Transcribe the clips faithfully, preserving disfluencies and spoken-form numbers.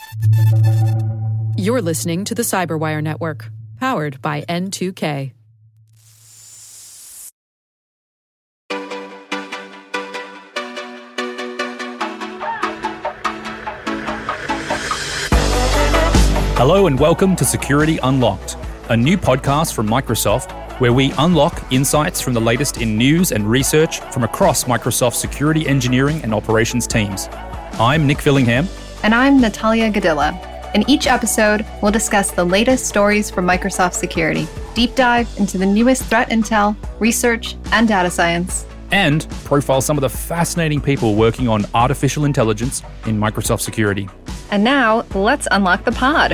You're listening to the Cyberwire Network, powered by N two K. Hello and welcome to Security Unlocked, a new podcast from Microsoft where we unlock insights from the latest in news and research from across Microsoft's security engineering and operations teams. I'm Nick Fillingham. And I'm Natalia Gadilla. In each episode, we'll discuss the latest stories from Microsoft Security, deep dive into the newest threat intel, research, and data science, and profile some of the fascinating people working on artificial intelligence in Microsoft Security. And now, let's unlock the pod.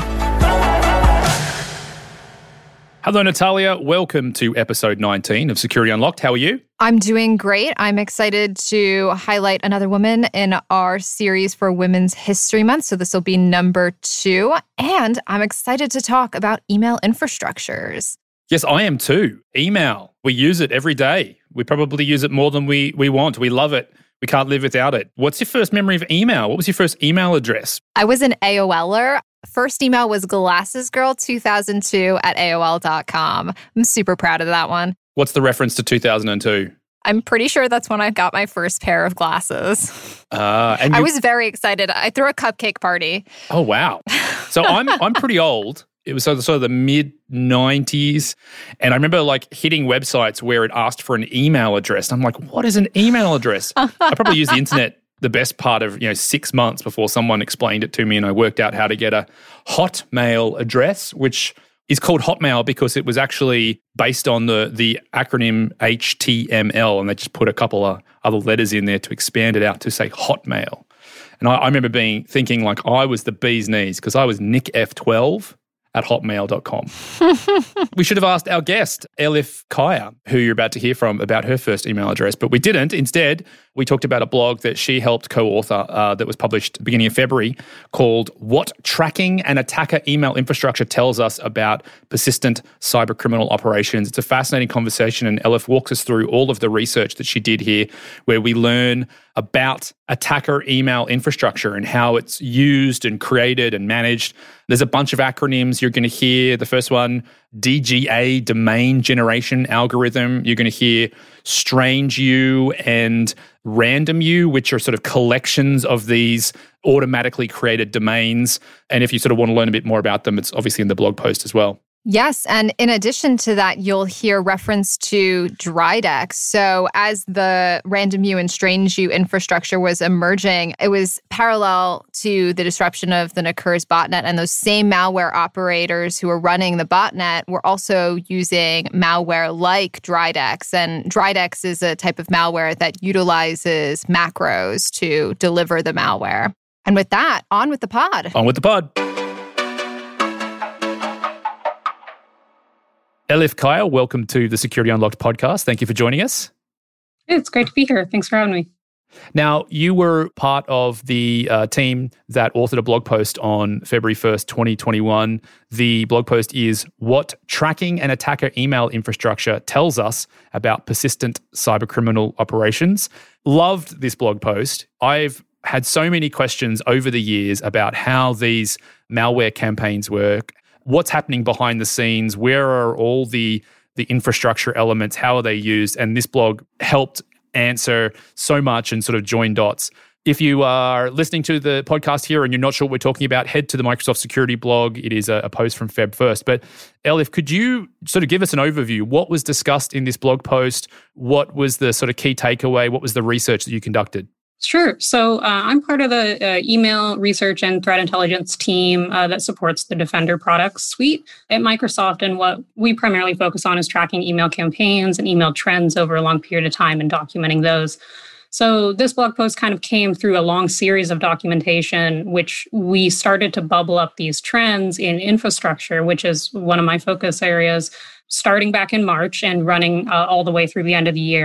Hello, Natalia. Welcome to episode nineteen of Security Unlocked. How are you? I'm doing great. I'm excited to highlight another woman in our series for Women's History Month. So this will be number two. And I'm excited to talk about email infrastructures. Yes, I am too. Email. We use it every day. We probably use it more than we, we want. We love it. We can't live without it. What's your first memory of email? What was your first email address? I was an AOLer. First email was Glasses Girl two thousand two at A O L dot com. I'm super proud of that one. What's the reference to two thousand two? I'm pretty sure that's when I got my first pair of glasses. Uh, and I you... was very excited. I threw a cupcake party. Oh, wow. So I'm I'm pretty old. It was sort of, sort of the mid nineties. And I remember like hitting websites where it asked for an email address. I'm like, what is an email address? I probably used the internet the best part of, you know, six months before someone explained it to me and I worked out how to get a Hotmail address, which is called Hotmail because it was actually based on the the acronym H T M L, and they just put a couple of other letters in there to expand it out to say Hotmail. And I, I remember being thinking like I was the bee's knees because I was Nick F twelve at hotmail dot com. We should have asked our guest, Elif Kaya, who you're about to hear from, about her first email address, but we didn't. Instead, we talked about a blog that she helped co-author uh, that was published at the beginning of February called What Tracking an Attacker Email Infrastructure Tells Us About Persistent Cybercriminal Operations. It's a fascinating conversation, and Elif walks us through all of the research that she did here, where we learn about attacker email infrastructure and how it's used and created and managed. There's a bunch of acronyms you're going to hear. The first one, D G A, Domain Generation Algorithm. You're going to hear StrangeU and RandomU, which are sort of collections of these automatically created domains. And if you sort of want to learn a bit more about them, it's obviously in the blog post as well. Yes, and in addition to that, you'll hear reference to Dridex. So as the RandomU and StrangeU infrastructure was emerging, it was parallel to the disruption of the Ncurse botnet, and those same malware operators who were running the botnet were also using malware like Dridex. And Dridex is a type of malware that utilizes macros to deliver the malware. And with that, on with the pod. On with the pod. Elif Kaya, welcome to the Security Unlocked podcast. Thank you for joining us. It's great to be here. Thanks for having me. Now, you were part of the uh, team that authored a blog post on February first, twenty twenty-one. The blog post is What Tracking an Attacker Email Infrastructure Tells Us About Persistent Cybercriminal Operations. Loved this blog post. I've had so many questions over the years about how these malware campaigns work. What's happening behind the scenes? Where are all the, the infrastructure elements? How are they used? And this blog helped answer so much and sort of join dots. If you are listening to the podcast here and you're not sure what we're talking about, head to the Microsoft Security blog. It is a, a post from February first. But Elif, could you sort of give us an overview? What was discussed in this blog post? What was the sort of key takeaway? What was the research that you conducted? Sure. So uh, I'm part of the uh, email research and threat intelligence team uh, that supports the Defender products suite at Microsoft. And what we primarily focus on is tracking email campaigns and email trends over a long period of time and documenting those. So this blog post kind of came through a long series of documentation, which we started to bubble up these trends in infrastructure, which is one of my focus areas, starting back in March and running uh, all the way through the end of the year.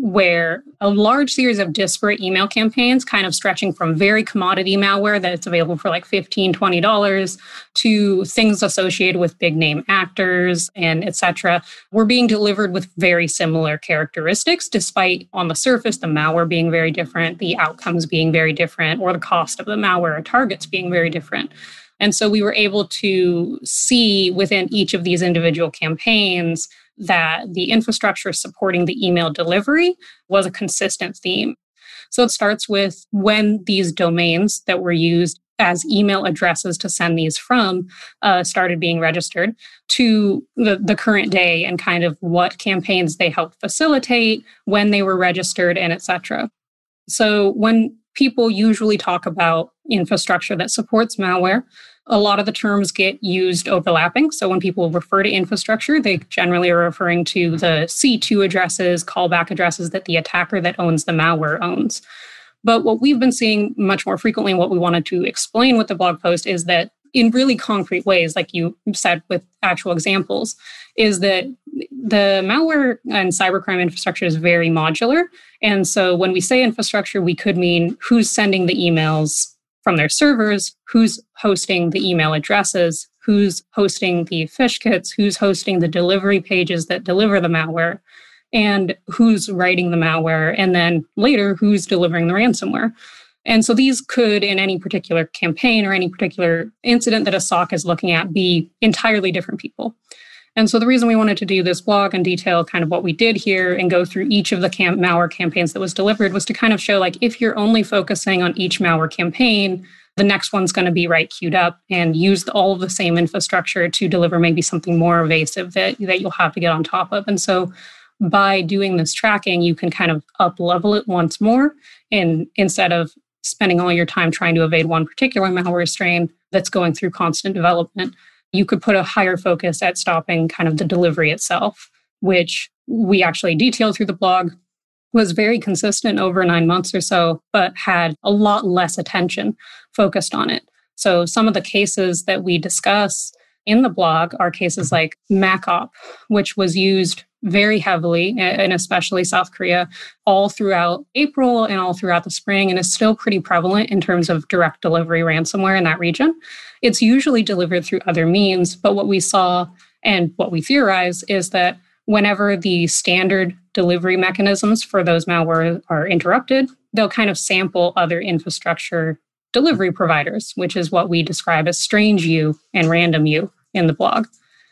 where a large series of disparate email campaigns, kind of stretching from very commodity malware that's available for like fifteen dollars, twenty dollars to things associated with big name actors and et cetera, were being delivered with very similar characteristics, despite on the surface, the malware being very different, the outcomes being very different, or the cost of the malware or targets being very different. And so we were able to see within each of these individual campaigns that the infrastructure supporting the email delivery was a consistent theme. So it starts with when these domains that were used as email addresses to send these from uh, started being registered to the, the current day and kind of what campaigns they helped facilitate, when they were registered, and et cetera. So when people usually talk about infrastructure that supports malware, a lot of the terms get used overlapping. So when people refer to infrastructure, they generally are referring to the C two addresses, callback addresses that the attacker that owns the malware owns. But what we've been seeing much more frequently, what we wanted to explain with the blog post is that in really concrete ways, like you said with actual examples, is that the malware and cybercrime infrastructure is very modular. And so when we say infrastructure, we could mean who's sending the emails from their servers, who's hosting the email addresses, who's hosting the phish kits, who's hosting the delivery pages that deliver the malware, and who's writing the malware, and then later, who's delivering the ransomware. And so these could, in any particular campaign or any particular incident that a S O C is looking at, be entirely different people. And so the reason we wanted to do this blog and detail kind of what we did here and go through each of the camp malware campaigns that was delivered was to kind of show, like, if you're only focusing on each malware campaign, the next one's going to be right queued up and use all of the same infrastructure to deliver maybe something more evasive that, that you'll have to get on top of. And so by doing this tracking, you can kind of up level it once more. And instead of spending all your time trying to evade one particular malware strain that's going through constant development, you could put a higher focus at stopping kind of the delivery itself, which we actually detailed through the blog, was very consistent over nine months or so, but had a lot less attention focused on it. So some of the cases that we discuss in the blog are cases like MacOp, which was used very heavily, and especially South Korea, all throughout April and all throughout the spring, and is still pretty prevalent in terms of direct delivery ransomware in that region. It's usually delivered through other means, but what we saw and what we theorize is that whenever the standard delivery mechanisms for those malware are interrupted, they'll kind of sample other infrastructure delivery providers, which is what we describe as strange U and random U in the blog.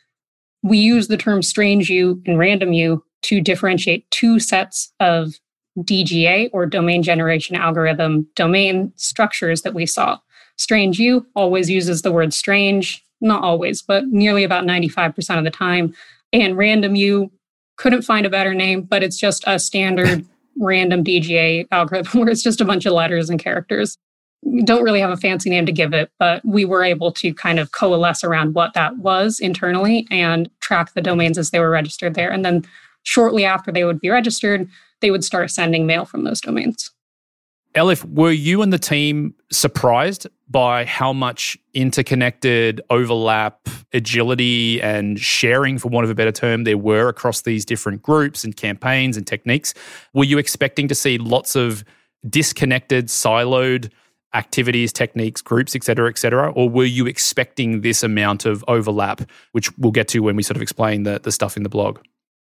We use the term strange U and random U to differentiate two sets of D G A, or domain generation algorithm, domain structures that we saw. Strange U always uses the word strange, not always, but nearly about ninety-five percent of the time. And random U, couldn't find a better name, but it's just a standard random D G A algorithm where it's just a bunch of letters and characters. We don't really have a fancy name to give it, but we were able to kind of coalesce around what that was internally and track the domains as they were registered there. And then shortly after they would be registered, they would start sending mail from those domains. Elif, were you and the team surprised by how much interconnected overlap, agility, and sharing, for want of a better term, there were across these different groups and campaigns and techniques? Were you expecting to see lots of disconnected, siloed activities, techniques, groups, et cetera, et cetera? Or were you expecting this amount of overlap, which we'll get to when we sort of explain the, the stuff in the blog?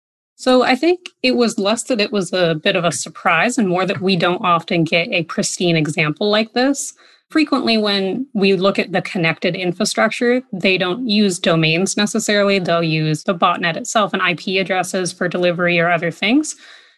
So I think it was less that it was a bit of a surprise and more that we don't often get a pristine example like this. Frequently, when we look at the connected infrastructure, they don't use domains necessarily. They'll use the botnet itself and I P addresses for delivery or other things.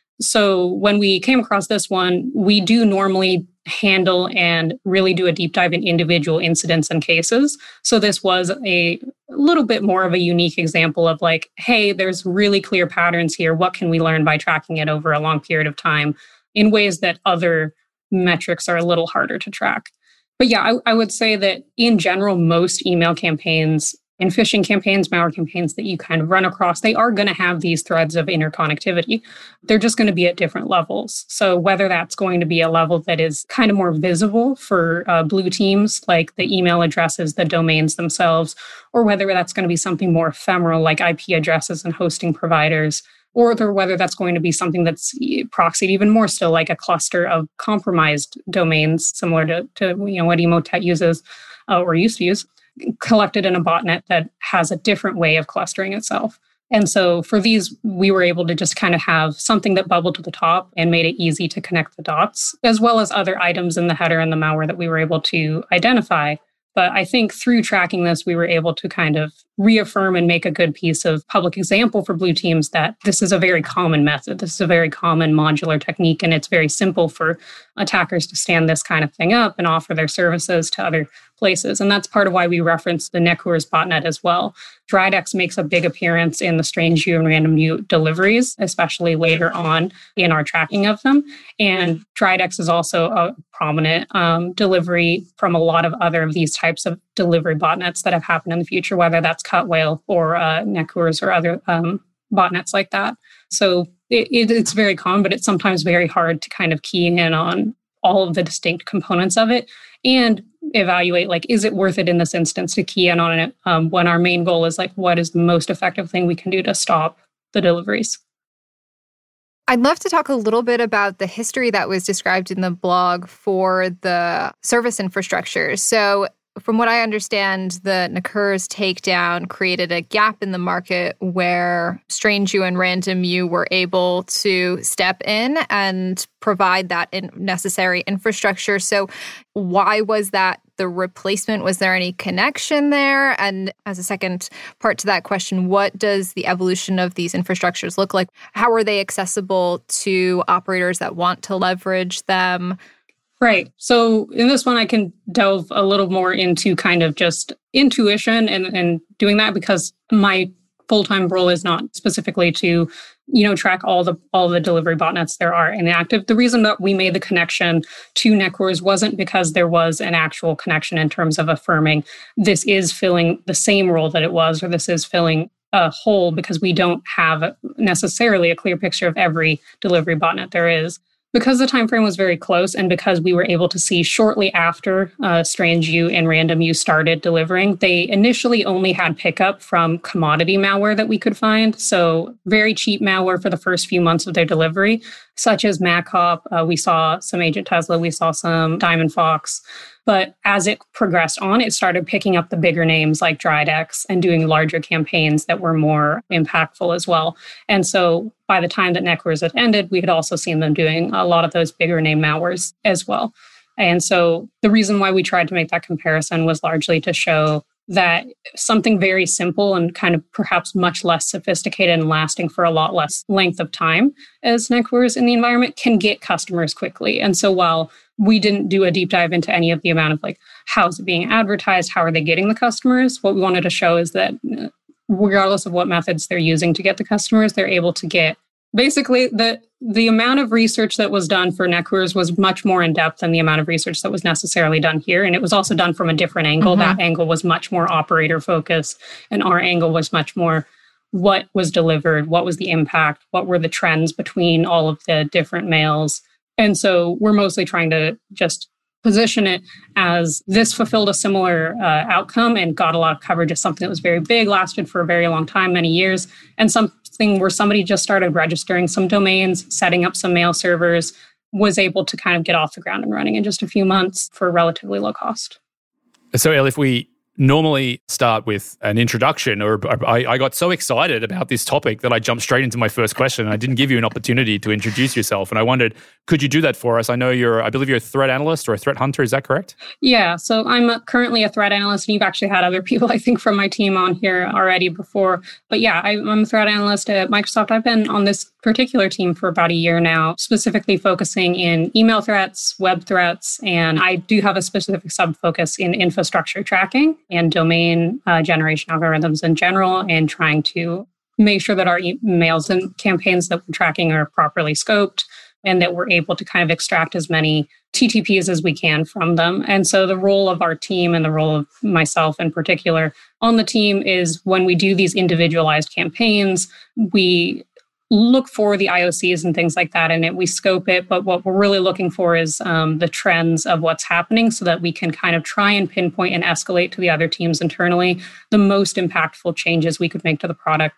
So when we came across this one, we do normally handle and really do a deep dive in individual incidents and cases. So this was a little bit more of a unique example of like, hey, there's really clear patterns here. What can we learn by tracking it over a long period of time in ways that other metrics are a little harder to track? But yeah, I, I would say that in general, most email campaigns and phishing campaigns, malware campaigns that you kind of run across, they are going to have these threads of interconnectivity. They're just going to be at different levels. So whether that's going to be a level that is kind of more visible for uh, blue teams, like the email addresses, the domains themselves, or whether that's going to be something more ephemeral, like I P addresses and hosting providers, or whether that's going to be something that's proxied even more still, like a cluster of compromised domains, similar to, to you know what Emotet uses uh, or used to use, collected in a botnet that has a different way of clustering itself. And so for these, we were able to just kind of have something that bubbled to the top and made it easy to connect the dots, as well as other items in the header and the malware that we were able to identify. But I think through tracking this, we were able to kind of reaffirm and make a good piece of public example for blue teams that this is a very common method. This is a very common modular technique, and it's very simple for attackers to stand this kind of thing up and offer their services to other places. And that's part of why we reference the Netcourse botnet as well. Dridex makes a big appearance in the Strange U and Random U deliveries, especially later on in our tracking of them. And Dridex is also a prominent um, delivery from a lot of other of these types of delivery botnets that have happened in the future, whether that's Cutwhale or uh, Netcourse or other um, botnets like that. So it, it, it's very common, but it's sometimes very hard to kind of key in on all of the distinct components of it and evaluate, like, is it worth it in this instance to key in on it um, when our main goal is, like, what is the most effective thing we can do to stop the deliveries? I'd love to talk a little bit about the history that was described in the blog for the service infrastructure. So from what I understand, the Netcourse takedown created a gap in the market where Strange U and Random U were able to step in and provide that in necessary infrastructure. So why was that the replacement? Was there any connection there? And as a second part to that question, what does the evolution of these infrastructures look like? How are they accessible to operators that want to leverage them? Right. So in this one, I can delve a little more into kind of just intuition and, and doing that, because my full-time role is not specifically to, you know, track all the all the delivery botnets there are inactive. The reason that we made the connection to Netcourse wasn't because there was an actual connection in terms of affirming this is filling the same role that it was, or this is filling a hole, because we don't have necessarily a clear picture of every delivery botnet there is. Because the time frame was very close, and because we were able to see shortly after uh, Strange U and Random U started delivering, they initially only had pickup from commodity malware that we could find. So very cheap malware for the first few months of their delivery, such as MacHop. Uh, we saw some Agent Tesla. We saw some Diamond Fox. But as it progressed on, it started picking up the bigger names like Dridex and doing larger campaigns that were more impactful as well. And so by the time that Netcourse had ended, we had also seen them doing a lot of those bigger name malwares as well. And so the reason why we tried to make that comparison was largely to show that something very simple and kind of perhaps much less sophisticated and lasting for a lot less length of time as Netcourse in the environment can get customers quickly. And so while we didn't do a deep dive into any of the amount of, like, how is it being advertised, how are they getting the customers, what we wanted to show is that regardless of what methods they're using to get the customers, they're able to get basically the the amount of research that was done for Netcourse was much more in depth than the amount of research that was necessarily done here. And it was also done from a different angle. Mm-hmm. That angle was much more operator focused, and our angle was much more what was delivered, what was the impact, what were the trends between all of the different mails. And so we're mostly trying to just position it as this fulfilled a similar uh, outcome and got a lot of coverage as something that was very big, lasted for a very long time, many years, and something where somebody just started registering some domains, setting up some mail servers, was able to kind of get off the ground and running in just a few months for relatively low cost. So, Elle, if we normally start with an introduction, or I, I got so excited about this topic that I jumped straight into my first question. And I didn't give you an opportunity to introduce yourself. And I wondered, could you do that for us? I know you're, I believe you're a threat analyst or a threat hunter. Is that correct? Yeah. So I'm a, currently a threat analyst, and you've actually had other people, I think, from my team on here already before. But yeah, I, I'm a threat analyst at Microsoft. I've been on this particular team for about a year now, specifically focusing in email threats, web threats, and I do have a specific sub-focus in infrastructure tracking and domain uh, generation algorithms in general, and trying to make sure that our emails and campaigns that we're tracking are properly scoped and that we're able to kind of extract as many T T Ps as we can from them. And so the role of our team, and the role of myself in particular on the team, is when we do these individualized campaigns, we look for the I O Cs and things like that, and it, we scope it. But what we're really looking for is um, the trends of what's happening, so that we can kind of try and pinpoint and escalate to the other teams internally the most impactful changes we could make to the product,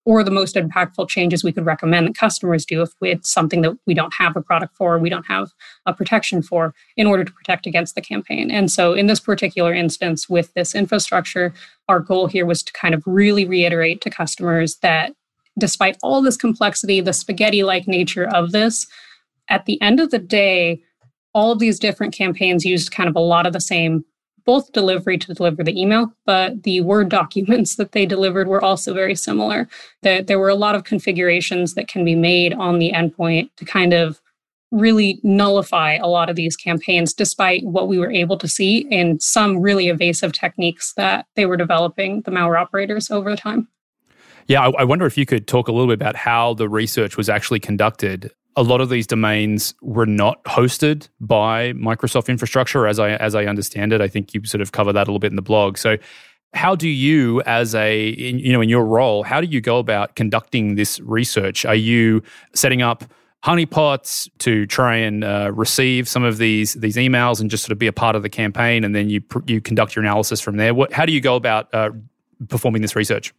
or the most impactful changes we could recommend that customers do if it's something that we don't have a product for, we don't have a protection for, in order to protect against the campaign. And so in this particular instance with this infrastructure, our goal here was to kind of really reiterate to customers that despite all this complexity, the spaghetti-like nature of this, at the end of the day, all of these different campaigns used kind of a lot of the same, both delivery to deliver the email, but the Word documents that they delivered were also very similar. That there were a lot of configurations that can be made on the endpoint to kind of really nullify a lot of these campaigns, despite what we were able to see in some really evasive techniques that they were developing, the malware operators, over the time. Yeah, I, I wonder if you could talk a little bit about how the research was actually conducted. A lot of these domains were not hosted by Microsoft infrastructure, as I as I understand it. I think you sort of cover that a little bit in the blog. So how do you, as a, in, you know, in your role, how do you go about conducting this research? Are you setting up honeypots to try and uh, receive some of these these emails and just sort of be a part of the campaign, and then you you conduct your analysis from there? What, how do you go about uh, performing this research?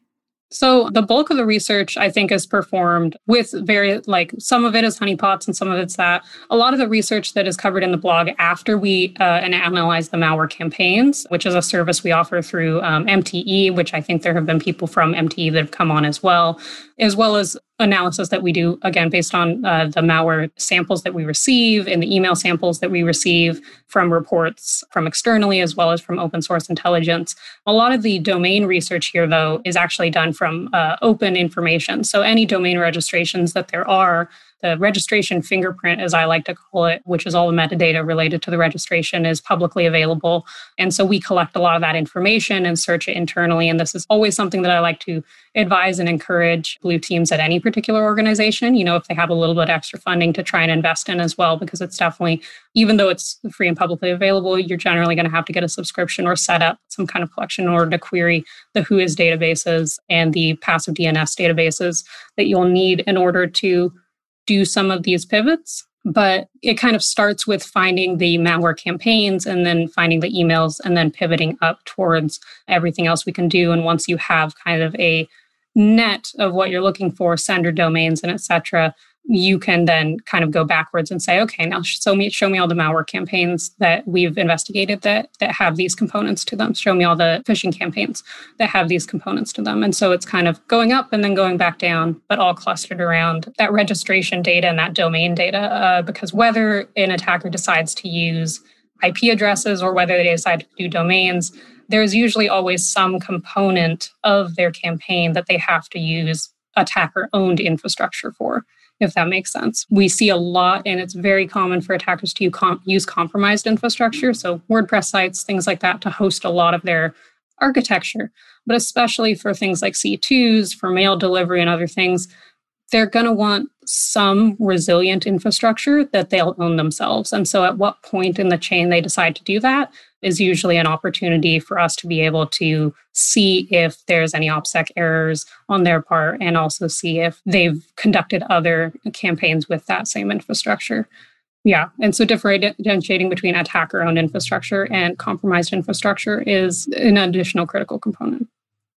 So the bulk of the research, I think, is performed with very, like, some of it is honeypots and some of it's that. A lot of the research that is covered in the blog after we uh, analyze the malware campaigns, which is a service we offer through um, M T E, which I think there have been people from M T E that have come on as well, as well as analysis that we do, again, based on uh, the malware samples that we receive and the email samples that we receive from reports from externally, as well as from open source intelligence. A lot of the domain research here, though, is actually done from uh, open information. So any domain registrations that there are, the registration fingerprint, as I like to call it, which is all the metadata related to the registration, is publicly available. And so we collect a lot of that information and search it internally. And this is always something that I like to advise and encourage blue teams at any particular organization, you know, if they have a little bit extra funding, to try and invest in as well, because it's definitely, even though it's free and publicly available, you're generally going to have to get a subscription or set up some kind of collection in order to query the Whois databases and the passive D N S databases that you'll need in order to do some of these pivots. But it kind of starts with finding the malware campaigns and then finding the emails and then pivoting up towards everything else we can do. And once you have kind of a net of what you're looking for, sender domains and et cetera, you can then kind of go backwards and say, okay, now show me show me all the malware campaigns that we've investigated that that have these components to them. Show me all the phishing campaigns that have these components to them. And so it's kind of going up and then going back down, but all clustered around that registration data and that domain data, uh, because whether an attacker decides to use I P addresses or whether they decide to do domains, there's usually always some component of their campaign that they have to use attacker-owned infrastructure for, if that makes sense. We see a lot, and it's very common for attackers to use compromised infrastructure, so WordPress sites, things like that, to host a lot of their architecture. But especially for things like C twos, for mail delivery and other things, they're going to want some resilient infrastructure that they'll own themselves. And so at what point in the chain they decide to do that is usually an opportunity for us to be able to see if there's any OPSEC errors on their part, and also see if they've conducted other campaigns with that same infrastructure. Yeah. And so differentiating between attacker-owned infrastructure and compromised infrastructure is an additional critical component.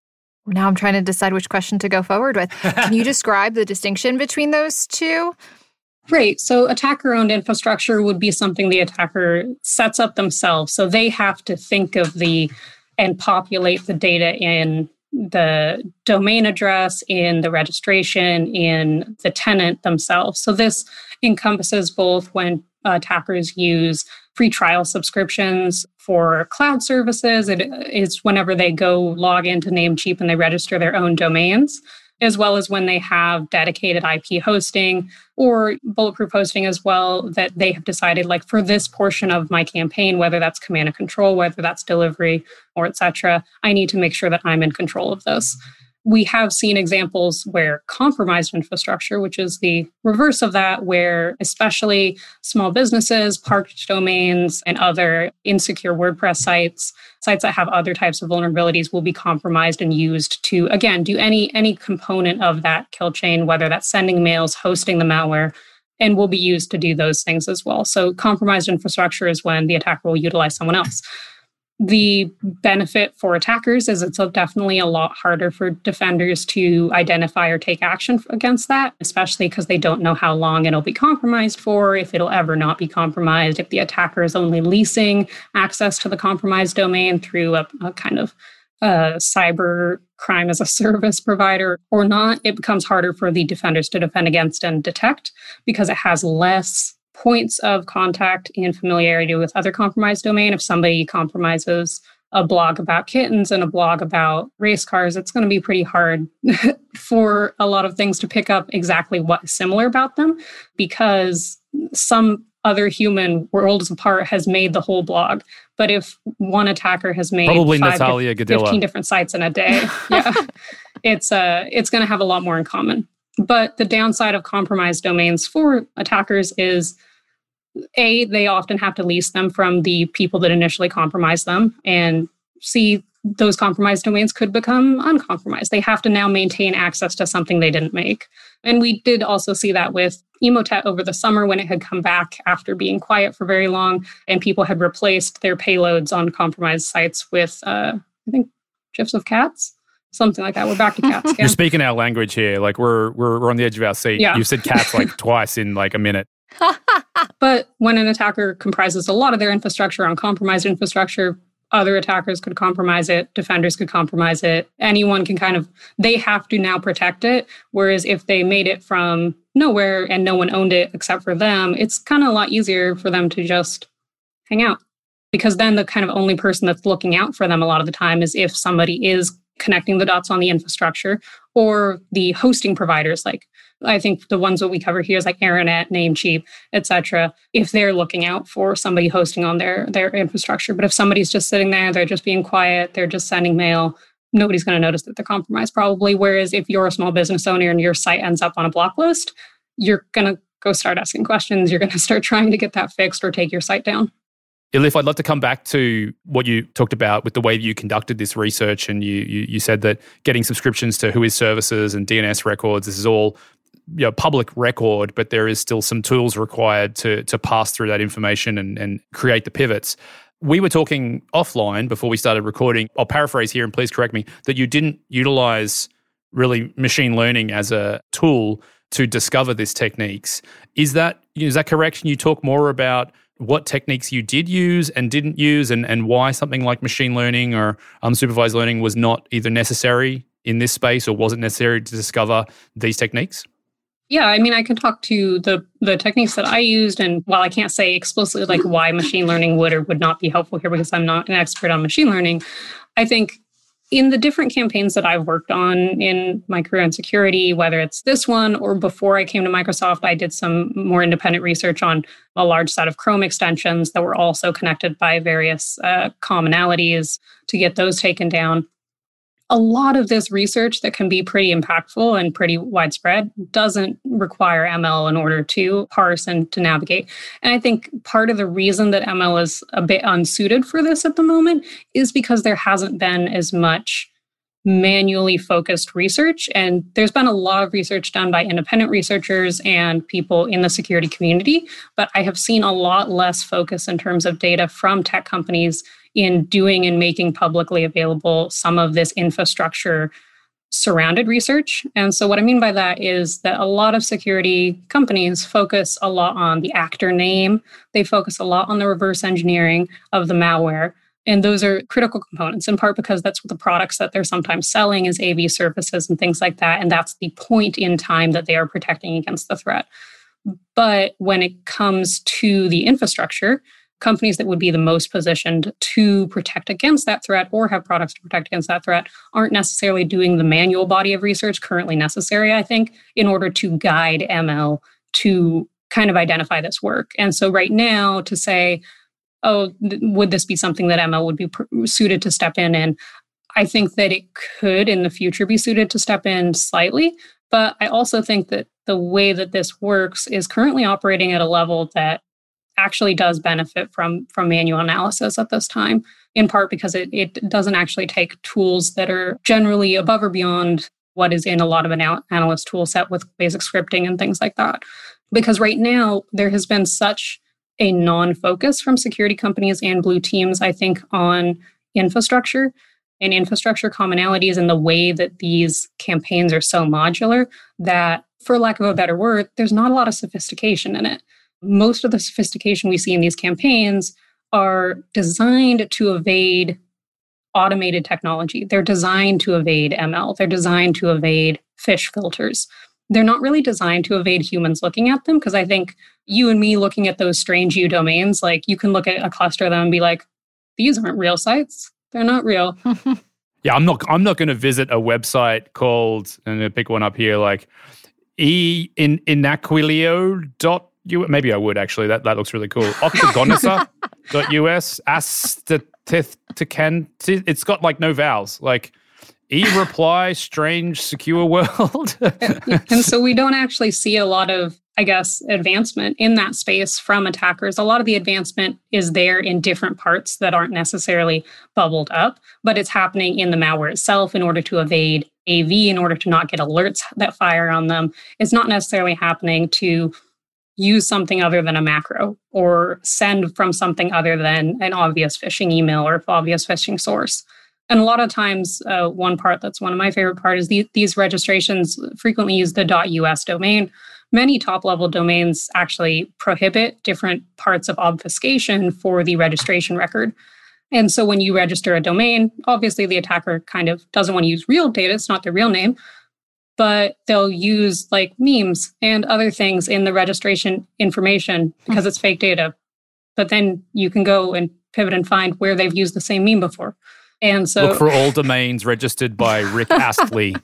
Now I'm trying to decide which question to go forward with. Can you describe the distinction between those two? Right. So attacker-owned infrastructure would be something the attacker sets up themselves. So they have to think of the and populate the data in the domain address, in the registration, in the tenant themselves. So this encompasses both when uh, attackers use free trial subscriptions for cloud services. It is whenever they go log into Namecheap and they register their own domains, as well as when they have dedicated I P hosting or bulletproof hosting as well, that they have decided, like, for this portion of my campaign, whether that's command and control, whether that's delivery, or et cetera, I need to make sure that I'm in control of this. We have seen examples where compromised infrastructure, which is the reverse of that, where especially small businesses, parked domains, and other insecure WordPress sites, sites that have other types of vulnerabilities, will be compromised and used to, again, do any, any component of that kill chain, whether that's sending mails, hosting the malware, and will be used to do those things as well. So compromised infrastructure is when the attacker will utilize someone else. The benefit for attackers is it's definitely a lot harder for defenders to identify or take action against that, especially because they don't know how long it'll be compromised for, if it'll ever not be compromised, if the attacker is only leasing access to the compromised domain through a, a kind of uh, cyber crime as a service provider or not. It becomes harder for the defenders to defend against and detect because it has less points of contact and familiarity with other compromised domain. If somebody compromises a blog about kittens and a blog about race cars, it's going to be pretty hard for a lot of things to pick up exactly what is similar about them because some other human worlds apart has made the whole blog. But if one attacker has made Probably five Natalia di- Gadilla. fifteen different sites in a day, yeah, it's uh, it's going to have a lot more in common. But the downside of compromised domains for attackers is, A, they often have to lease them from the people that initially compromised them. And C, those compromised domains could become uncompromised. They have to now maintain access to something they didn't make. And we did also see that with Emotet over the summer when it had come back after being quiet for very long and people had replaced their payloads on compromised sites with, uh, I think, GIFs of cats. Something like that. We're back to cats again. You're speaking our language here. Like we're we're, we're on the edge of our seat. Yeah. You've said cats like twice in like a minute. But when an attacker comprises a lot of their infrastructure on compromised infrastructure, other attackers could compromise it, defenders could compromise it, anyone can kind of, they have to now protect it. Whereas if they made it from nowhere and no one owned it except for them, it's kind of a lot easier for them to just hang out. Because then the kind of only person that's looking out for them a lot of the time is if somebody is connecting the dots on the infrastructure or the hosting providers. Like I think the ones that we cover here is like Aranet, Namecheap, et cetera. If they're looking out for somebody hosting on their, their infrastructure. But if somebody's just sitting there, they're just being quiet, they're just sending mail, nobody's going to notice that they're compromised probably. Whereas if you're a small business owner and your site ends up on a block list, you're going to go start asking questions. You're going to start trying to get that fixed or take your site down. Elif, I'd love to come back to what you talked about with the way you conducted this research. And you, you you said that getting subscriptions to Whois services and D N S records, this is all you know, public record, but there is still some tools required to to pass through that information and, and create the pivots. We were talking offline before we started recording. I'll paraphrase here and please correct me, that you didn't utilize really machine learning as a tool to discover these techniques. Is that is that correct? Can you talk more about what techniques you did use and didn't use and, and why something like machine learning or unsupervised learning was not either necessary in this space or wasn't necessary to discover these techniques? Yeah, I mean, I can talk to the the techniques that I used, and while I can't say explicitly like why machine learning would or would not be helpful here because I'm not an expert on machine learning, I think in the different campaigns that I've worked on in my career in security, whether it's this one or before I came to Microsoft, I did some more independent research on a large set of Chrome extensions that were also connected by various uh, commonalities to get those taken down. A lot of this research that can be pretty impactful and pretty widespread doesn't require M L in order to parse and to navigate. And I think part of the reason that M L is a bit unsuited for this at the moment is because there hasn't been as much manually focused research. And there's been a lot of research done by independent researchers and people in the security community. But I have seen a lot less focus in terms of data from tech companies in doing and making publicly available some of this infrastructure surrounded research. And so what I mean by that is that a lot of security companies focus a lot on the actor name. They focus a lot on the reverse engineering of the malware. And those are critical components, in part because that's what the products that they're sometimes selling is A V services and things like that. And that's the point in time that they are protecting against the threat. But when it comes to the infrastructure, companies that would be the most positioned to protect against that threat or have products to protect against that threat aren't necessarily doing the manual body of research currently necessary, I think, in order to guide M L to kind of identify this work. And so right now to say, oh, th- would this be something that M L would be pr- suited to step in? And I think that it could in the future be suited to step in slightly. But I also think that the way that this works is currently operating at a level that actually does benefit from, from manual analysis at this time, in part because it, it doesn't actually take tools that are generally above or beyond what is in a lot of an anal- analyst tool set with basic scripting and things like that. Because right now, there has been such a non-focus from security companies and blue teams, I think, on infrastructure and infrastructure commonalities and the way that these campaigns are so modular that, for lack of a better word, there's not a lot of sophistication in it. Most of the sophistication we see in these campaigns are designed to evade automated technology. They're designed to evade M L. They're designed to evade phish filters. They're not really designed to evade humans looking at them, because I think you and me looking at those strange U domains, like you can look at a cluster of them and be like, these aren't real sites. They're not real. Yeah, I'm not I'm not going to visit a website called, and I'm going to pick one up here, like e in inaquilio dot u s. Maybe I would actually. That that looks really cool. Octagonissa dot u s. Astatithtican. It's got like no vowels. Like e-reply, strange, secure world. And so we don't actually see a lot of, I guess, advancement in that space from attackers. A lot of the advancement is there in different parts that aren't necessarily bubbled up, but it's happening in the malware itself in order to evade A V, in order to not get alerts that fire on them. It's not necessarily happening to use something other than a macro or send from something other than an obvious phishing email or obvious phishing source. And a lot of times, uh, one part that's one of my favorite part is the, these registrations frequently use the .us domain. Many top-level domains actually prohibit different parts of obfuscation for the registration record. And so when you register a domain, obviously the attacker kind of doesn't want to use real data. It's not their real name. But they'll use like memes and other things in the registration information because it's fake data. But then you can go and pivot and find where they've used the same meme before. And so look for all domains registered by Rick Astley.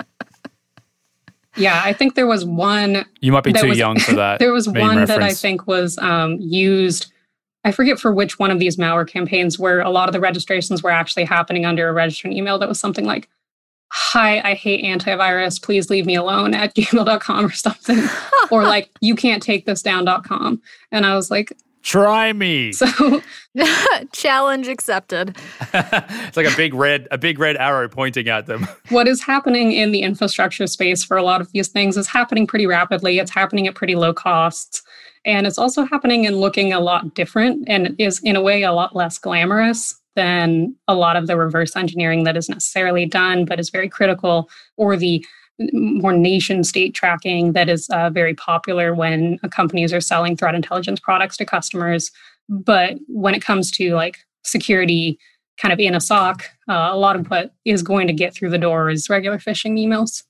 Yeah, I think there was one. You might be too was, young for that. There was one reference. that I think was um, used. I forget for which one of these malware campaigns where a lot of the registrations were actually happening under a registered email that was something like, "Hi, I hate antivirus. Please leave me alone" at gmail dot com or something. Or like, "You can't take this down dot com." And I was like, try me. So challenge accepted. It's like a big red, a big red arrow pointing at them. What is happening in the infrastructure space for a lot of these things is happening pretty rapidly. It's happening at pretty low costs. And it's also happening and looking a lot different and is in a way a lot less glamorous than a lot of the reverse engineering that is necessarily done, but is very critical, or the more nation state tracking that is uh, very popular when companies are selling threat intelligence products to customers. But when it comes to like security kind of in a S O C, uh, a lot of what is going to get through the door is regular phishing emails.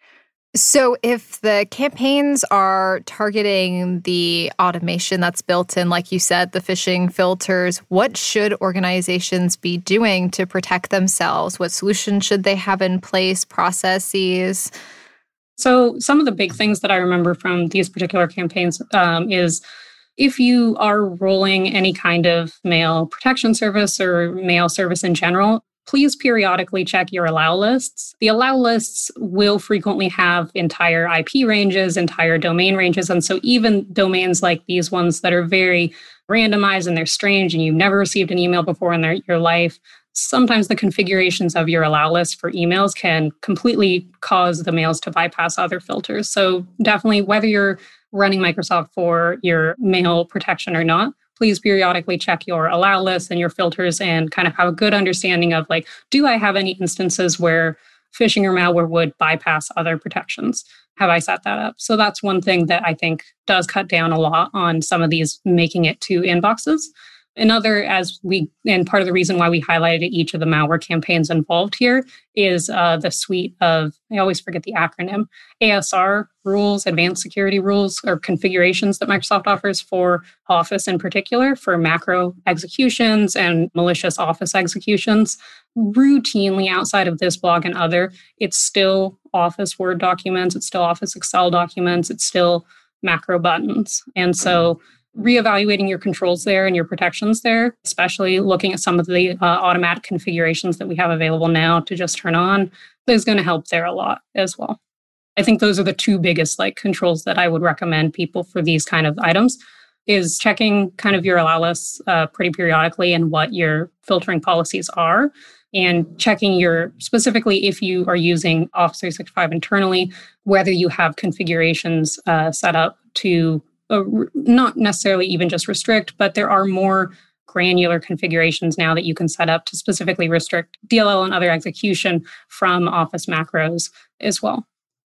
So if the campaigns are targeting the automation that's built in, like you said, the phishing filters, what should organizations be doing to protect themselves? What solutions should they have in place, processes? So some of the big things that I remember from these particular campaigns um, is if you are rolling any kind of mail protection service or mail service in general, please periodically check your allow lists. The allow lists will frequently have entire I P ranges, entire domain ranges. And so even domains like these ones that are very randomized and they're strange and you've never received an email before in their, your life, sometimes the configurations of your allow list for emails can completely cause the mails to bypass other filters. So definitely, whether you're running Microsoft for your mail protection or not, please periodically check your allow lists and your filters and kind of have a good understanding of like, do I have any instances where phishing or malware would bypass other protections? Have I set that up? So that's one thing that I think does cut down a lot on some of these making it to inboxes. Another, as we, and part of the reason why we highlighted each of the malware campaigns involved here is uh, the suite of, I always forget the acronym, A S R rules, advanced security rules or configurations that Microsoft offers for Office in particular, for macro executions and malicious Office executions. Routinely outside of this blog and other, it's still Office Word documents, it's still Office Excel documents, it's still macro buttons. And so reevaluating your controls there and your protections there, especially looking at some of the uh, automatic configurations that we have available now to just turn on, is going to help there a lot as well. I think those are the two biggest like controls that I would recommend people for these kind of items, is checking kind of your allow lists uh, pretty periodically and what your filtering policies are, and checking your, specifically if you are using Office three sixty-five internally, whether you have configurations uh, set up to Uh, not necessarily even just restrict, but there are more granular configurations now that you can set up to specifically restrict D L L and other execution from Office macros as well.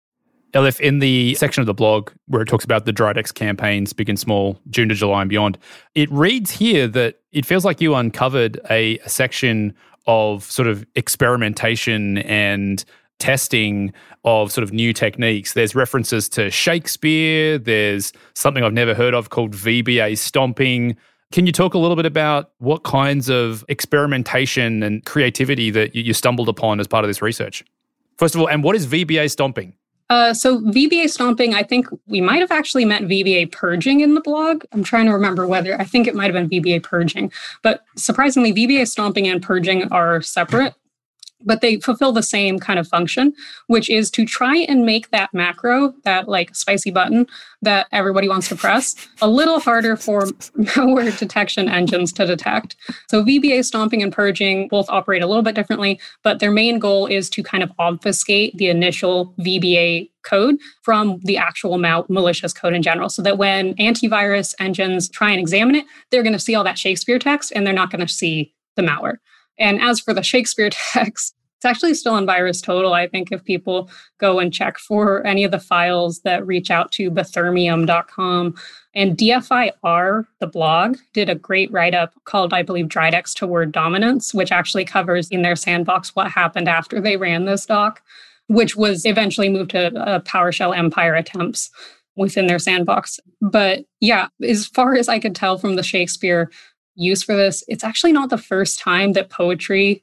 Elif, in the section of the blog where it talks about the Dridex campaigns, big and small, June to July and beyond, it reads here that it feels like you uncovered a, a section of sort of experimentation and testing of sort of new techniques. There's references to Shakespeare. There's something I've never heard of called V B A stomping. Can you talk a little bit about what kinds of experimentation and creativity that you, you stumbled upon as part of this research? First of all, and what is V B A stomping? Uh, so V B A stomping, I think we might have actually meant V B A purging in the blog. I'm trying to remember whether, I think it might have been V B A purging. But surprisingly, V B A stomping and purging are separate, but they fulfill the same kind of function, which is to try and make that macro, that like spicy button that everybody wants to press, a little harder for malware detection engines to detect. So V B A stomping and purging both operate a little bit differently, but their main goal is to kind of obfuscate the initial V B A code from the actual mal- malicious code in general, so that when antivirus engines try and examine it, they're going to see all that Shakespeare text and they're not going to see the malware. And as for the Shakespeare text, it's actually still on VirusTotal. I think if people go and check for any of the files that reach out to bathermium dot com. And D F I R, the blog, did a great write-up called, I believe, Dridex to Word Dominance, which actually covers in their sandbox what happened after they ran this doc, which was eventually moved to uh, PowerShell Empire attempts within their sandbox. But yeah, as far as I could tell from the Shakespeare use for this, it's actually not the first time that poetry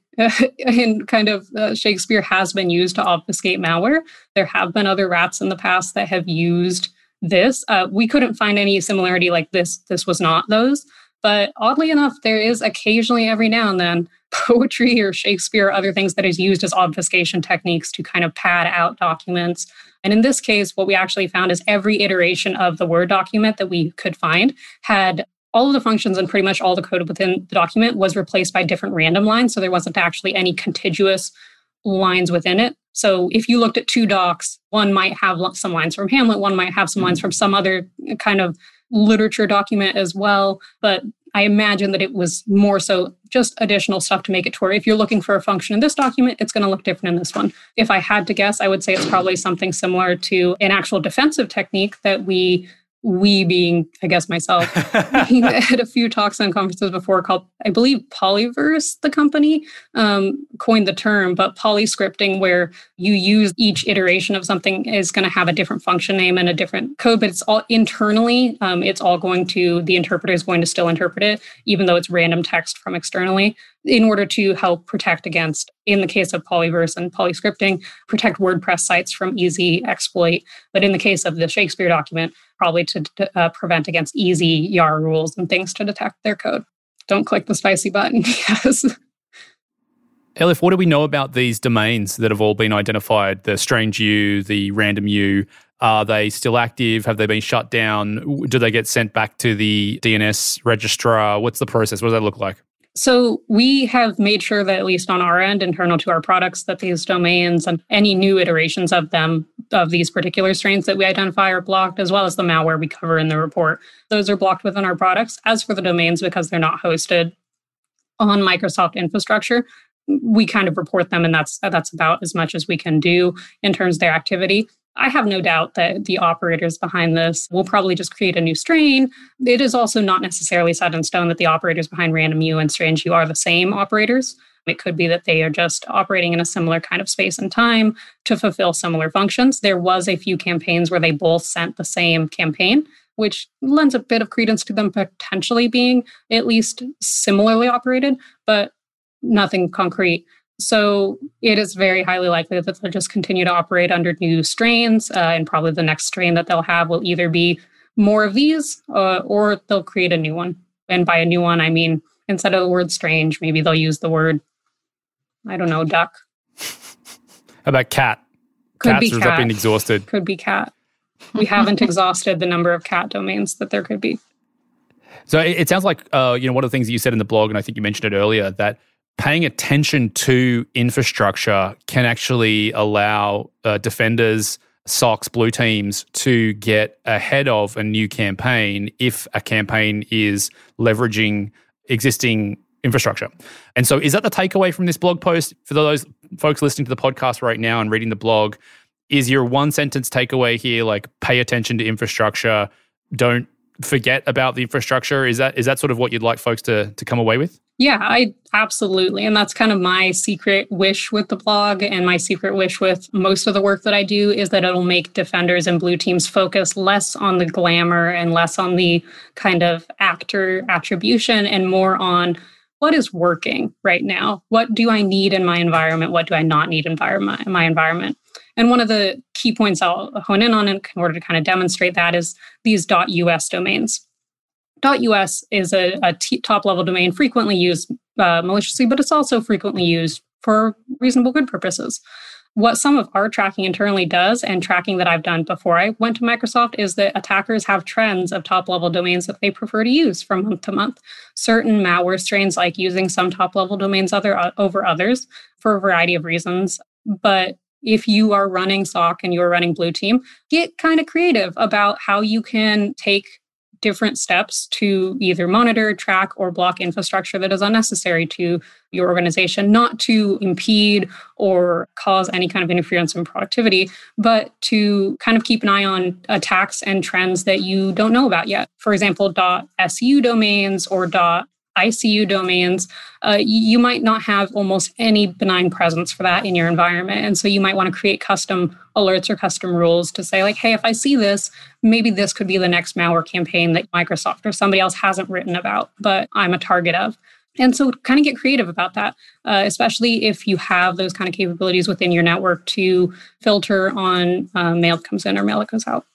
in kind of uh, Shakespeare has been used to obfuscate malware. There have been other rats in the past that have used this. Uh, we couldn't find any similarity like this. This was not those. But oddly enough, there is occasionally, every now and then, poetry or Shakespeare or other things that is used as obfuscation techniques to kind of pad out documents. And in this case, what we actually found is every iteration of the Word document that we could find had all of the functions and pretty much all the code within the document was replaced by different random lines. So there wasn't actually any contiguous lines within it. So if you looked at two docs, one might have some lines from Hamlet, one might have some lines from some other kind of literature document as well. But I imagine that it was more so just additional stuff to make it to where if you're looking for a function in this document, it's going to look different in this one. If I had to guess, I would say it's probably something similar to an actual defensive technique that we We being, I guess, myself, had a few talks and conferences before called, I believe, Polyverse, the company, um, coined the term, but polyscripting, where you use each iteration of something is going to have a different function name and a different code, but it's all internally, um, it's all going to, the interpreter is going to still interpret it, even though it's random text from externally, in order to help protect against, in the case of Polyverse and polyscripting, protect WordPress sites from easy exploit. But in the case of the Shakespeare document, probably to uh, prevent against easy Y A R rules and things to detect their code. Don't click the spicy button. Yes. Elif, what do we know about these domains that have all been identified? The strange U, the random U, are they still active? Have they been shut down? Do they get sent back to the D N S registrar? What's the process? What does that look like? So we have made sure that at least on our end, internal to our products, that these domains and any new iterations of them, of these particular strains that we identify are blocked, as well as the malware we cover in the report. Those are blocked within our products. As for the domains, because they're not hosted on Microsoft infrastructure, we kind of report them, and that's that's about as much as we can do in terms of their activity. I have no doubt that the operators behind this will probably just create a new strain. It is also not necessarily set in stone that the operators behind Random U and Strange U are the same operators. It could be that they are just operating in a similar kind of space and time to fulfill similar functions. There was a few campaigns where they both sent the same campaign, which lends a bit of credence to them potentially being at least similarly operated, but nothing concrete. So it is very highly likely that they'll just continue to operate under new strains, uh, and probably the next strain that they'll have will either be more of these, uh, or they'll create a new one. And by a new one, I mean, instead of the word strange, maybe they'll use the word, I don't know, duck. How about cat? Could Cats, be or cat. has that been exhausted? Could be cat. We haven't exhausted the number of cat domains that there could be. So it, it sounds like, uh, you know, one of the things that you said in the blog, and I think you mentioned it earlier, that paying attention to infrastructure can actually allow uh, defenders, S O Cs, blue teams to get ahead of a new campaign if a campaign is leveraging existing infrastructure. And so is that the takeaway from this blog post? For those folks listening to the podcast right now and reading the blog, is your one sentence takeaway here like pay attention to infrastructure, don't forget about the infrastructure? Is that is that sort of what you'd like folks to, to come away with? Yeah, I absolutely. And that's kind of my secret wish with the blog, and my secret wish with most of the work that I do is that it'll make defenders and blue teams focus less on the glamour and less on the kind of actor attribution and more on what is working right now. What do I need in my environment? What do I not need environment in my environment? And one of the key points I'll hone in on in order to kind of demonstrate that is these .us domains. .us is a, a t- top-level domain frequently used uh, maliciously, but it's also frequently used for reasonable good purposes. What some of our tracking internally does, and tracking that I've done before I went to Microsoft, is that attackers have trends of top-level domains that they prefer to use from month to month. Certain malware strains like using some top-level domains other uh, over others for a variety of reasons. But if you are running S O C and you're running Blue Team, get kind of creative about how you can take different steps to either monitor, track, or block infrastructure that is unnecessary to your organization, not to impede or cause any kind of interference in productivity, but to kind of keep an eye on attacks and trends that you don't know about yet. For example, .su domains or .icu domains, uh, you might not have almost any benign presence for that in your environment. And so you might want to create custom alerts or custom rules to say like, hey, if I see this, maybe this could be the next malware campaign that Microsoft or somebody else hasn't written about, but I'm a target of. And so kind of get creative about that, uh, especially if you have those kind of capabilities within your network to filter on uh, mail that comes in or mail that goes out.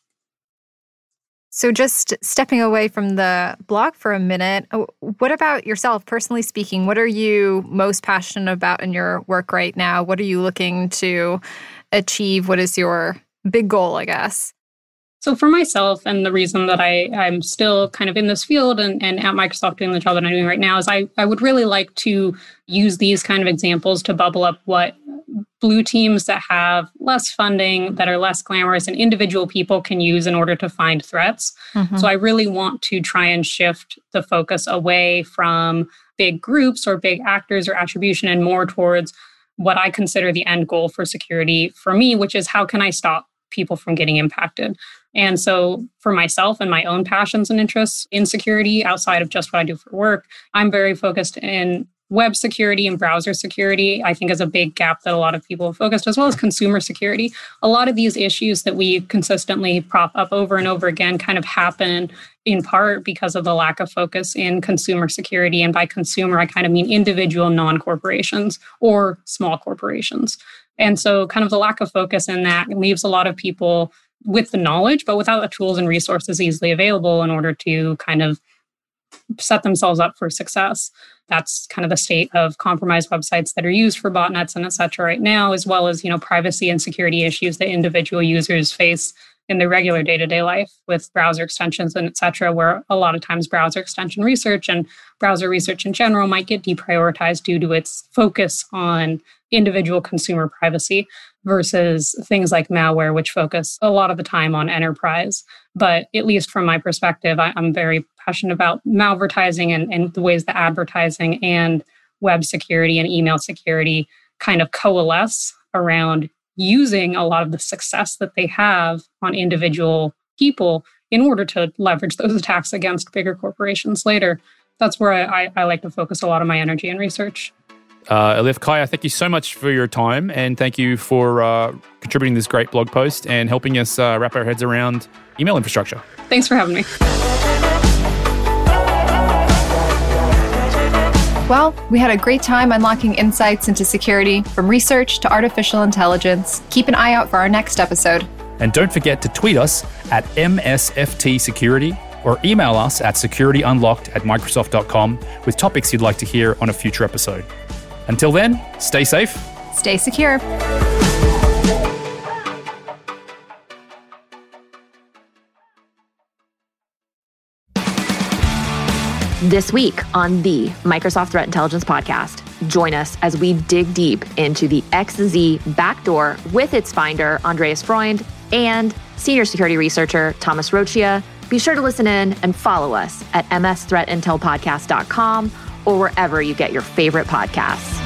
So just stepping away from the blog for a minute, what about yourself, personally speaking? What are you most passionate about in your work right now? What are you looking to achieve? What is your big goal, I guess? So for myself, and the reason that I, I'm still kind of in this field and, and at Microsoft doing the job that I'm doing right now is I, I would really like to use these kind of examples to bubble up what blue teams that have less funding, that are less glamorous, and individual people can use in order to find threats. Mm-hmm. So I really want to try and shift the focus away from big groups or big actors or attribution and more towards what I consider the end goal for security for me, which is how can I stop people from getting impacted? And so for myself and my own passions and interests in security outside of just what I do for work, I'm very focused in web security and browser security, I think, is a big gap that a lot of people have focused, as well as consumer security. A lot of these issues that we consistently prop up over and over again kind of happen in part because of the lack of focus in consumer security. And by consumer, I kind of mean individual non-corporations or small corporations. And so kind of the lack of focus in that leaves a lot of people with the knowledge, but without the tools and resources easily available in order to kind of set themselves up for success. That's kind of the state of compromised websites that are used for botnets and et cetera right now, as well as, you know, privacy and security issues that individual users face in their regular day-to-day life with browser extensions and et cetera, where a lot of times browser extension research and browser research in general might get deprioritized due to its focus on individual consumer privacy versus things like malware, which focus a lot of the time on enterprise. But at least from my perspective, I, I'm very passionate about malvertising and, and the ways that advertising and web security and email security kind of coalesce around using a lot of the success that they have on individual people in order to leverage those attacks against bigger corporations later. That's where I, I, I like to focus a lot of my energy and research. Uh, Elif, Kaya, thank you so much for your time, and thank you for uh, contributing this great blog post and helping us uh, wrap our heads around email infrastructure. Thanks for having me. Well, we had a great time unlocking insights into security from research to artificial intelligence. Keep an eye out for our next episode. And don't forget to tweet us at M S F T Security or email us at securityunlocked at microsoft dot com with topics you'd like to hear on a future episode. Until then, stay safe. Stay secure. This week on the Microsoft Threat Intelligence Podcast, join us as we dig deep into the X Z backdoor with its finder, Andreas Freund, and senior security researcher, Thomas Rochia, Be sure to listen in and follow us at m s threat intel podcast dot com or wherever you get your favorite podcasts.